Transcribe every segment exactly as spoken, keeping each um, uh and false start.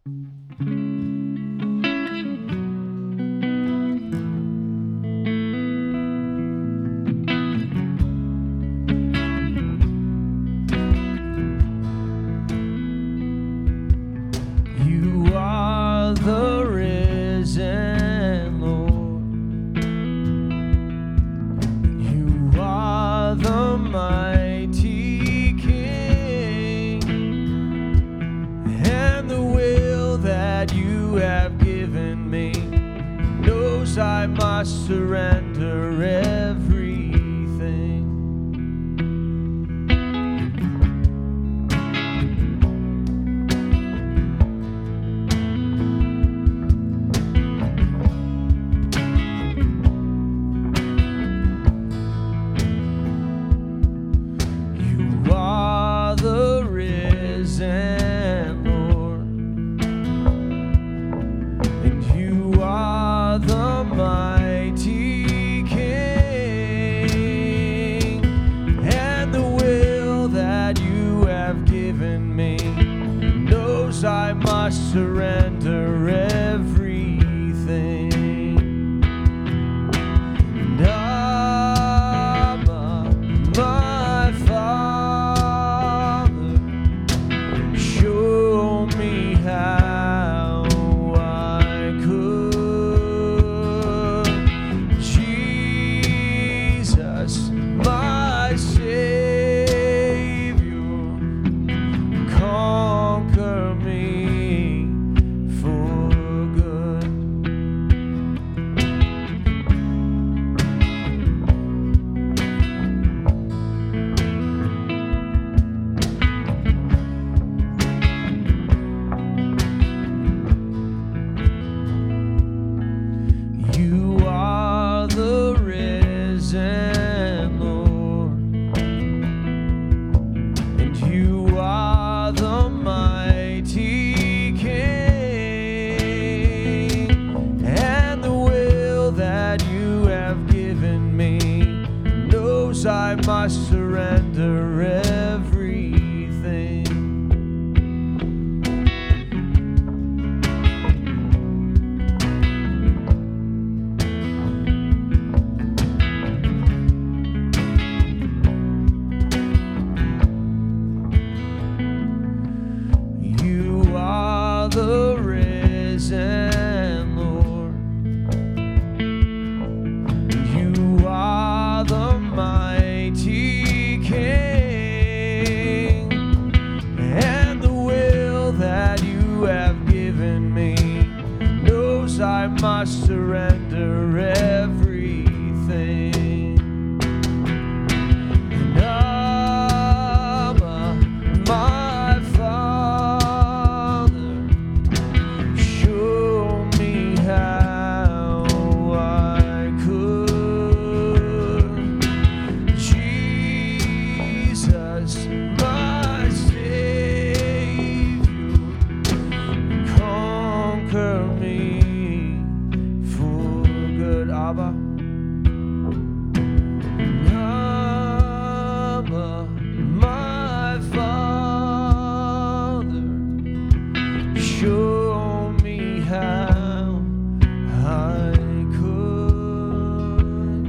Surrender everything. You are the risen Lord, and you are the mighty I must surrender everything. And Abba, my Father, show me how I could. Jesus, my Savior, conquer me. I must surrender everything. You are the risen Lord. You are the mighty King, and the will that you have given me knows I must surrender everything. And Abba, my Father, show me how I could. Jesus, my Savior, conquer me for good. Abba, Abba, my Father, show me how I could.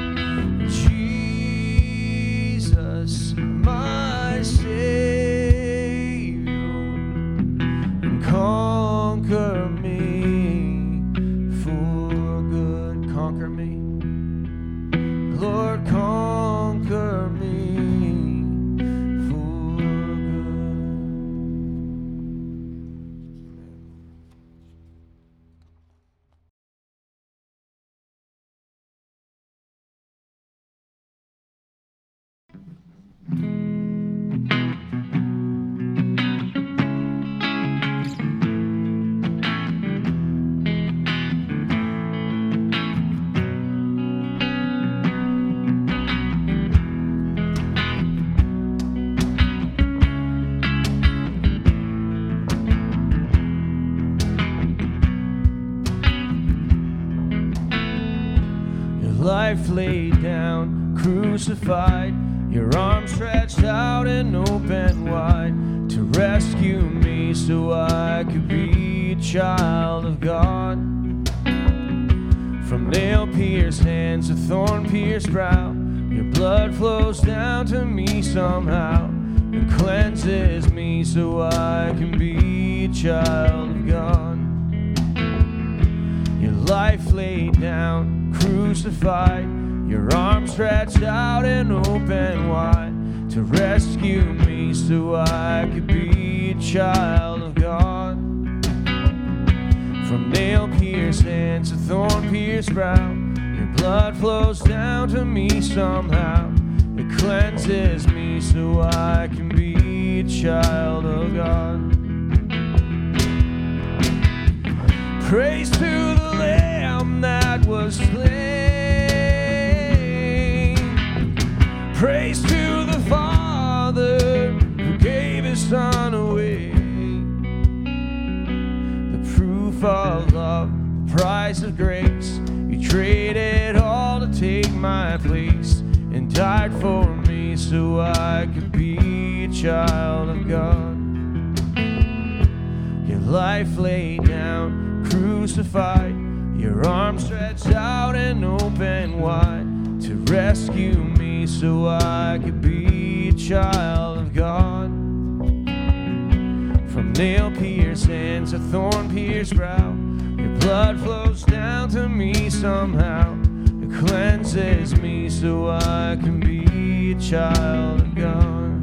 Jesus, my Savior, conquer me for good. Conquer me, Lord, conquer me for good. Life laid down, crucified, your arms stretched out and open wide to rescue me me so I could be a child of God. From nail-pierced hands to thorn-pierced brow, your blood flows down to me somehow and cleanses me so I can be a child of God. Your life laid down, crucified, your arms stretched out and open wide to rescue me so I could be a child of God. From nail-pierced hands to thorn-pierced brow, your blood flows down to me somehow. It cleanses me so I can be a child of God. Praise to the Lamb that was slain. Praise to the Father who gave his Son away. The proof of love, the price of grace. You traded all to take my place and died for me so I could be a child of God. Your life laid down, crucified, your arms stretched out and open wide to rescue me so I could be a child of God. From nail-pierced hands to thorn-pierced brow, your blood flows down to me somehow. It cleanses me so I can be a child of God.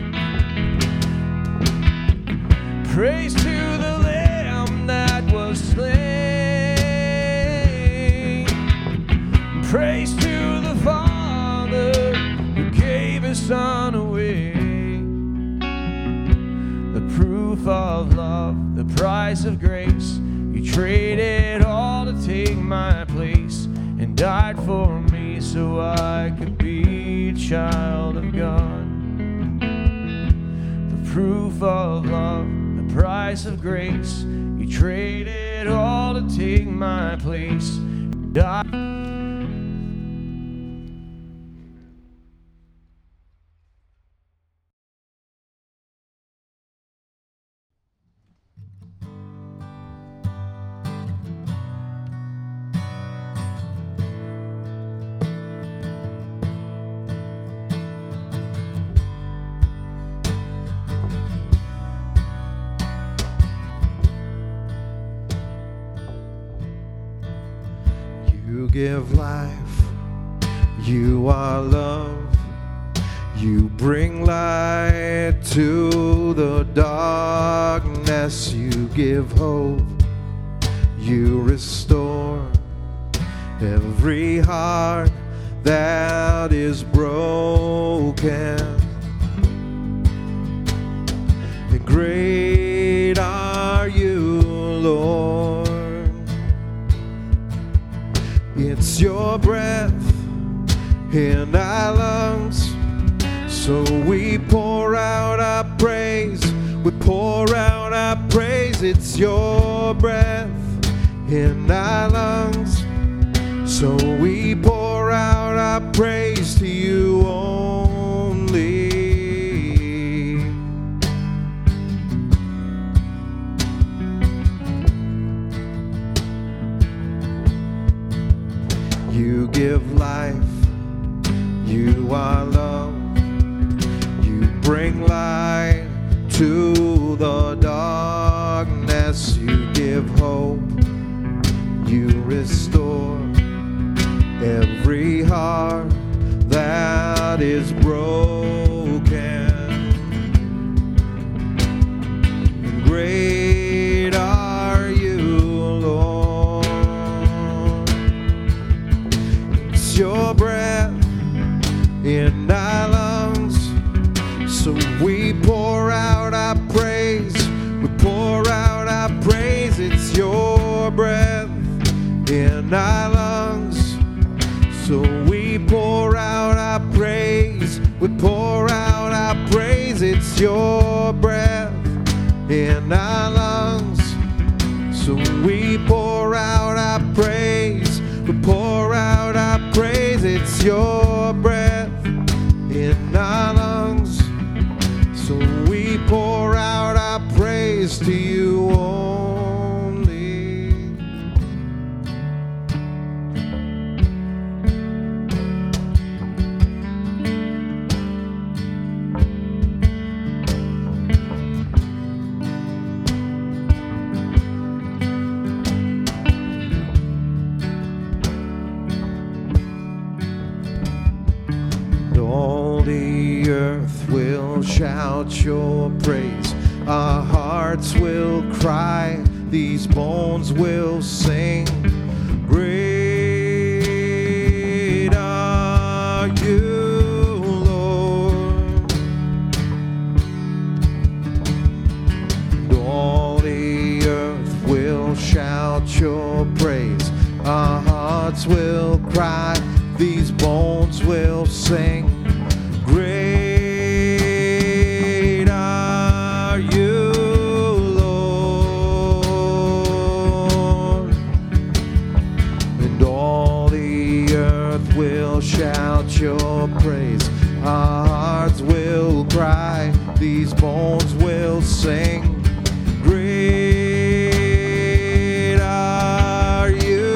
Praise to the Lamb that was slain. Praise to the Father who gave his Son away. The proof of love, the price of grace. You traded all to take my place and died for me so I could be a child of God. The proof of love, the price of grace. You traded all to take my place and died. You give life, you are love, you bring light to the darkness, you give hope, you restore every heart that is broken. And great are you, Lord. It's your breath in our lungs, so we pour out our praise, we pour out our praise. It's your breath in our lungs, so we pour out our praise to you only. You give life, you are love, you bring light to the darkness, you give hope, you restore every heart that is broken. And great are you, Lord. It's your breath in our lungs, so we pour out our praise, we pour out our praise. It's your breath in our lungs, so we pour out our praise, we pour out our praise. It's your breath in our lungs, so we pour out our praise, we pour out our praise. It's your breath in our lungs, so we pour out our praise, praise to you only. All the earth will shout your praise. Our hearts will cry. These bones will sing. Great are you, Lord. And all the earth will shout your praise. Our hearts will cry. These bones will sing. Great are you, Lord. And all the earth will shout your praise. Our hearts will cry. These bones will sing. Great are you,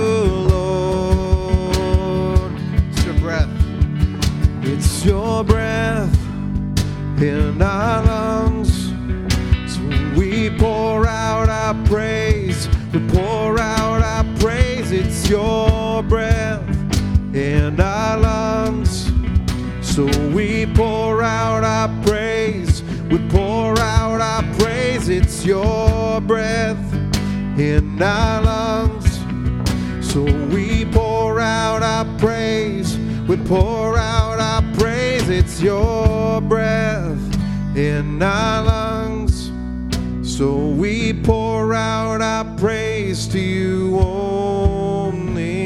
Lord. It's your breath. It's your breath in our lungs. So we pour out our praise. We pour out our praise. It's your breath in our lungs. So we pour out our praise. We pour out our praise. It's your breath in our lungs. So we pour out our praise. We pour out our praise. It's your breath in our lungs. So we pour out our praise to you only.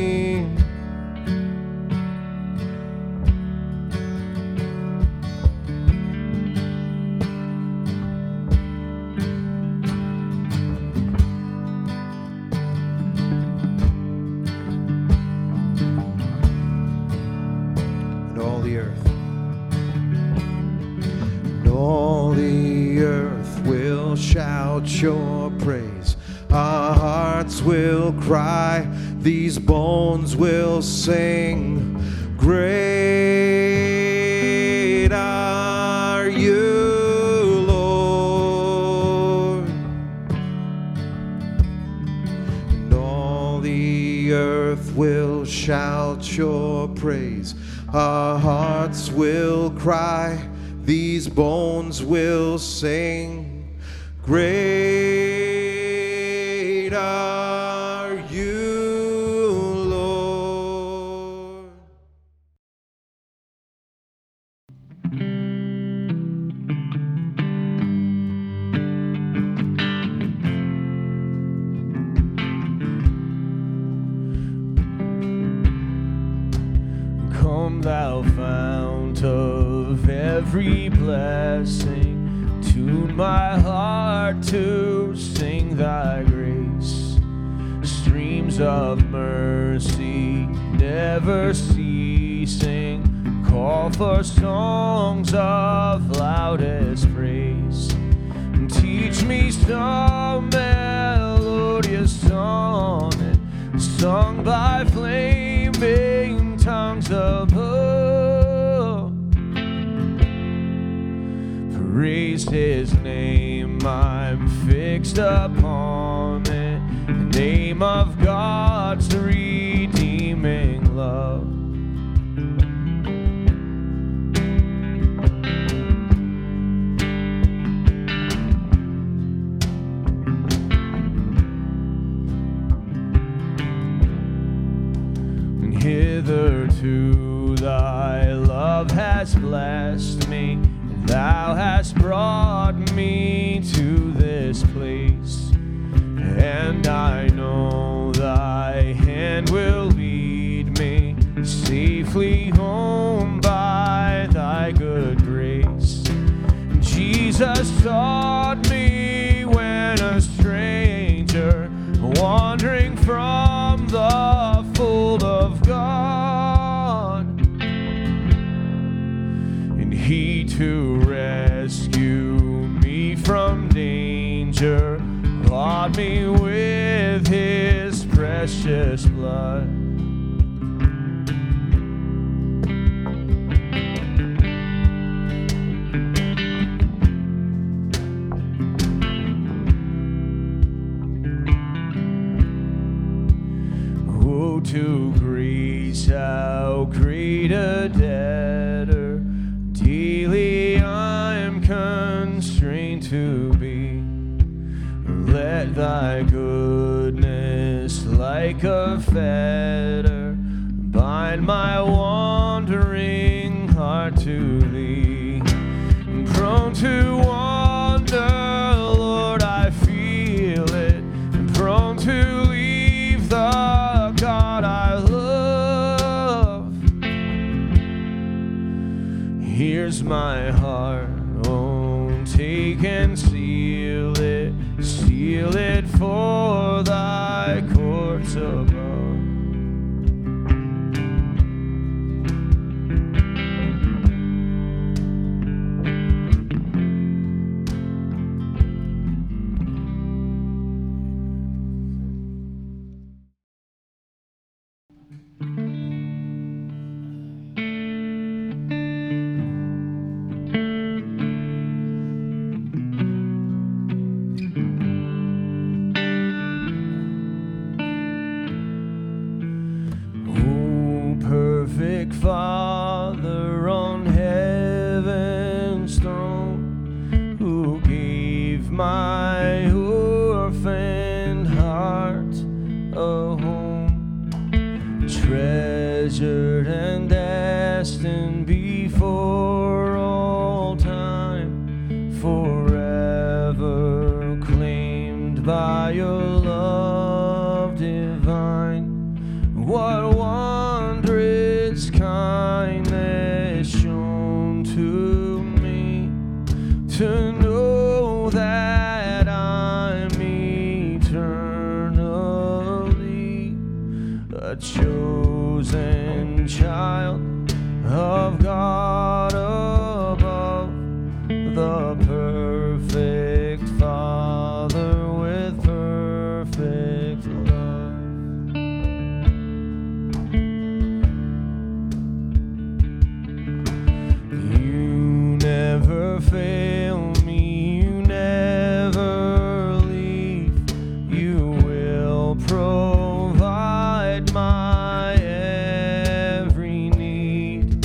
All the earth will shout your praise. Our hearts will cry. These bones will sing. Great are you, Lord. And all the earth will shout your praise. Our hearts will cry. These bones will sing. Great are you, Lord. Come thou fount of every blessing, tune my heart to sing thy grace. Streams of mercy never ceasing, call for songs of loudest praise. And teach me some melodious sonnet sung by flaming tongues above. Praise his name, I'm fixed upon it, the name of God's redeeming love. And hitherto thy love has blessed me, thou hast brought me to this place, and I know thy hand will lead me safely home by thy good grace. Jesus taught me when a stranger, wandering from the fold of God, and he to rescue me from danger treasure, bought me with his precious blood. Oh, to Greece, how great a debtor daily I am constrained to be. Let thy goodness like a fetter bind my wandering heart to thee. Prone to wander, Lord, I feel it, and prone to leave the God I love. Here's my heart, oh, take and seal it, seal it for thy courts above. Father on heaven's throne, who gave my orphaned heart a home, treasured and destined before all time, forever claimed by your love divine. What wondrous kindness shown to me, to know that I'm eternally a chosen child of God above, the perfect Father with perfect love. Never fail me, you never leave, you will provide my every need.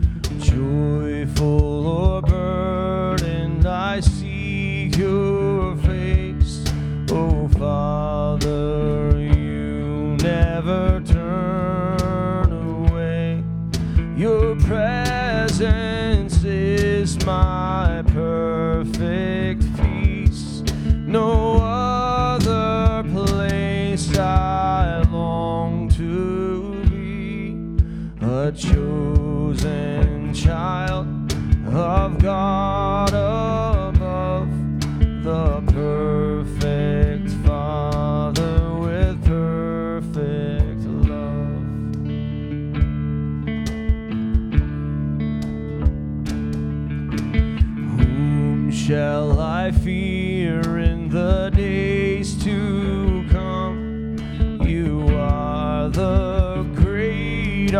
Joyful or burdened, I seek your face, oh Father, you never turn away. Your presence is my perfect peace. No other place I long to be, a chosen child of God above, the perfect Father with perfect love. Shall I fear in the days to come? You are the great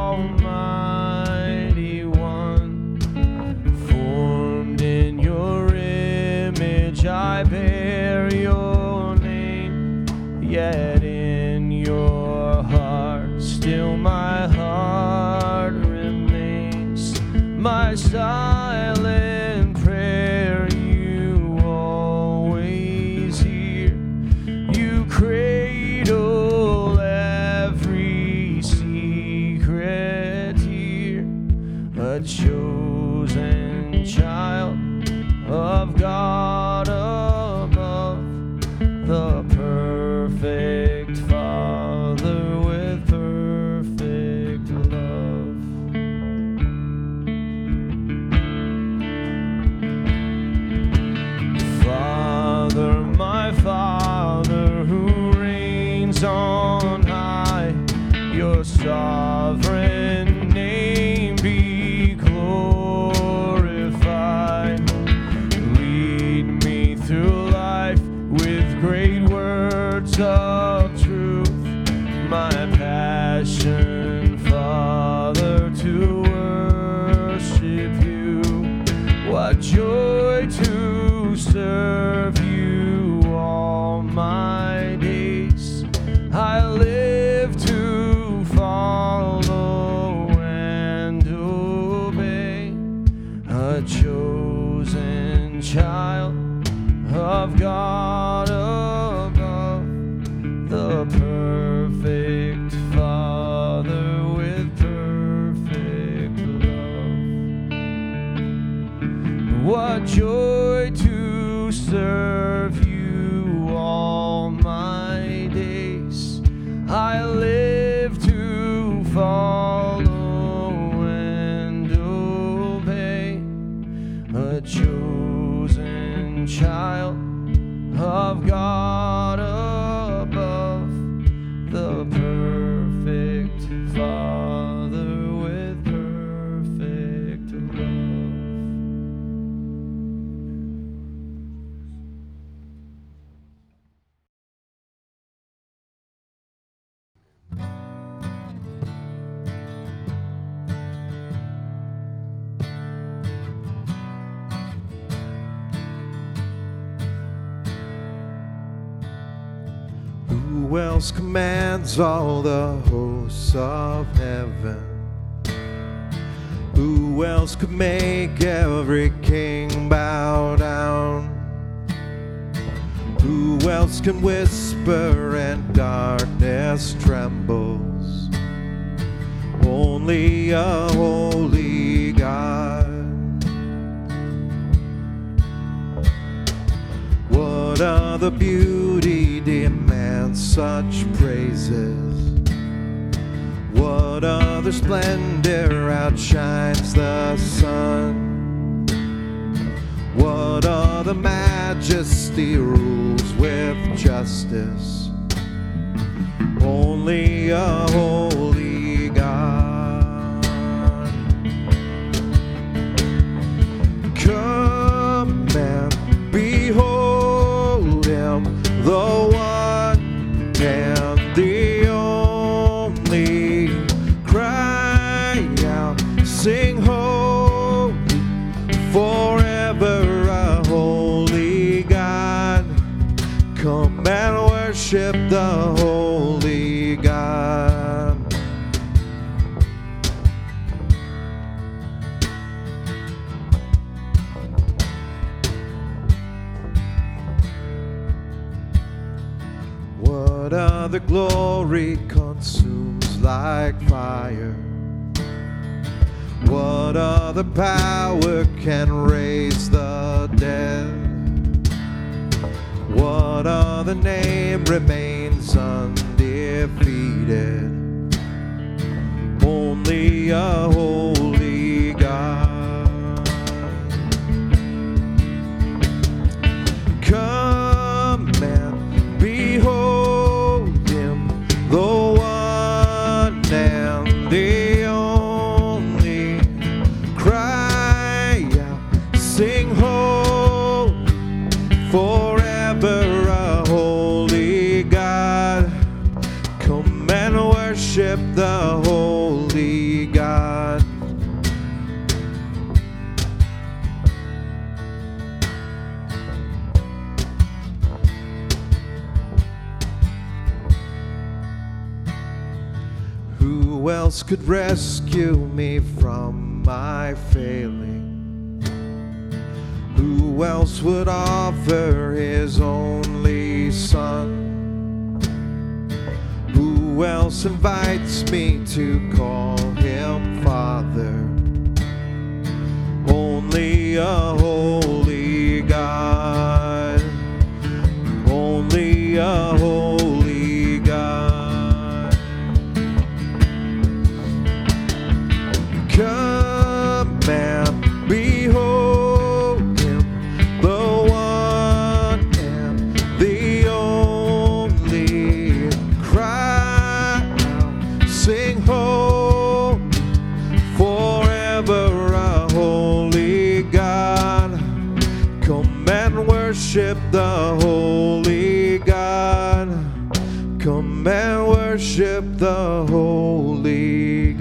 Almighty One. Formed in your image, I bear your name. Yet in your heart, still my heart remains. My silent prayer you always hear. You cradle every secret here. A chosen child of God above, the perfect words of truth, my passion, Father, to worship you. What joy to serve you all my days. I live to follow and obey, a chosen child of God above, the perfect Father with perfect love. What joy to serve you all my days. I live to follow and obey, a chosen child of God above, the perfect Father with perfect love. Who else commands all the hosts of heaven? Who else could make every king bow down? Who else can whisper and darkness trembles? Only a holy God. What other beauty demands such praises? What other splendor outshines the sun? What other majesty rules with justice? Only a holy God. Come and behold him, the one and the only. Cry out, sing holy, forever a holy God. Come and worship the holy God. What other glory consumes like fire? What other power can raise the dead? What other name remains undefeated? Only a holy God. Come and behold him, the one and the only. Cry out, sing holy, forever a holy God. Come and worship the holy God. Who else could rescue me from my failing? Who else would offer his only son? Who else invites me to call him Father? Only a holy God. Only a holy God. Come and behold him, the one and the only. Cry out, sing holy, forever a holy God. Come and worship the holy God. worship the Holy